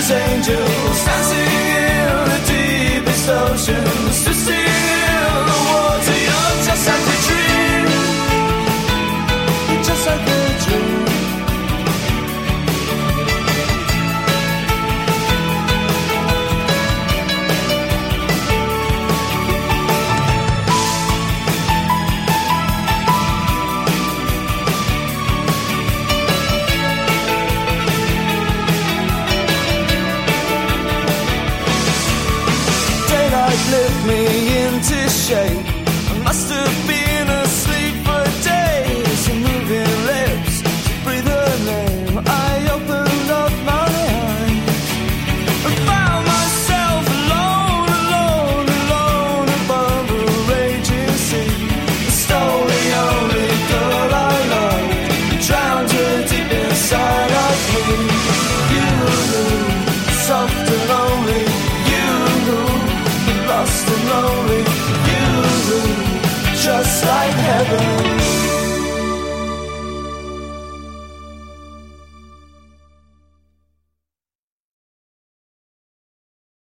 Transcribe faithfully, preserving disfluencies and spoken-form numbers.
angels dancing in the deepest oceans, twisting in the water. You're just like a dream, you're just like a dream. Lift me into shape. I must have been asleep for days. Your moving lips, breathe her name. I opened up my eyes and found myself alone, alone, alone above a raging sea. I stole the only girl I loved, drowned her deep inside of me. You, soft and lonely, lost and lonely, you, just like heaven.